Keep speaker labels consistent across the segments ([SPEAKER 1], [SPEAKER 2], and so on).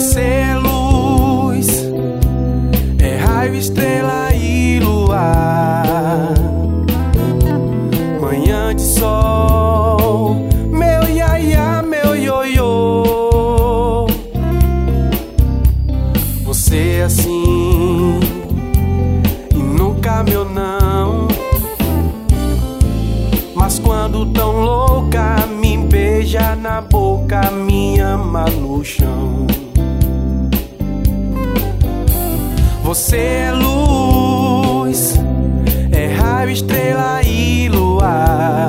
[SPEAKER 1] Você é luz, é raio, estrela e luar, manhã de sol, meu iaiá, meu ioiô. Você é assim e nunca meu não, mas quando tão louca me beija na boca, me ama no chão. Você é luz, é raio, estrela e luar,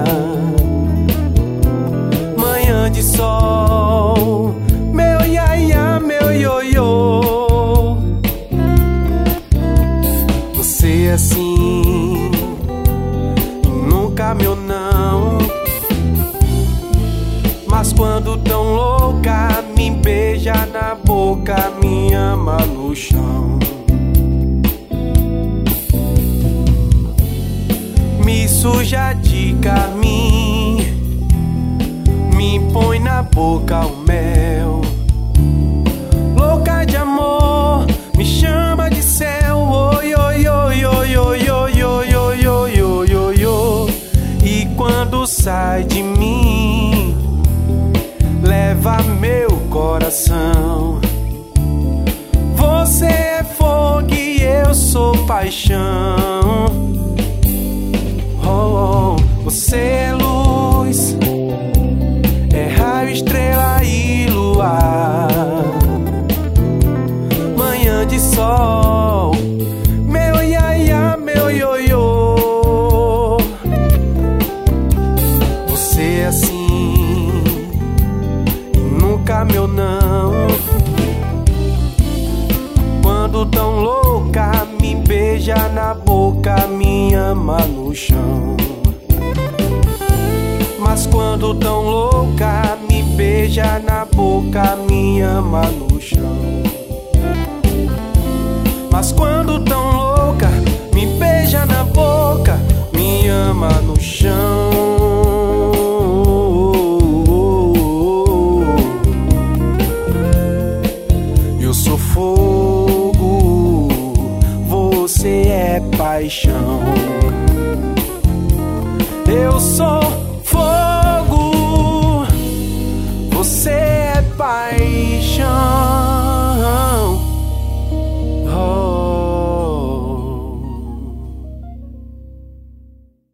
[SPEAKER 1] manhã de sol, meu iaiá, meu ioiô. Você é assim e nunca meu não, mas quando tão louca me beija na boca, me ama no chão. Me suja de carmim, me põe na boca o mel. Louca de amor, me chama de céu. Oi, oi, oi, oi, oi, oi, oi, oi, oi, oi, oi, oi. E quando sai de mim, leva meu coração. Você é fogo e eu sou paixão. Oh, oh. Você é luz, é raio, estrela e luar, manhã de sol, meu iaiá, meu ioiô. Você é assim e nunca meu não, quando tão louca me beija na boca, me ama no chão. Mas quando tão louca me beija na boca, me ama no chão. Mas quando tão louca me beija na boca, me ama no chão. Eu sou fogo, você é paixão. Eu sou fogo, você é paixão.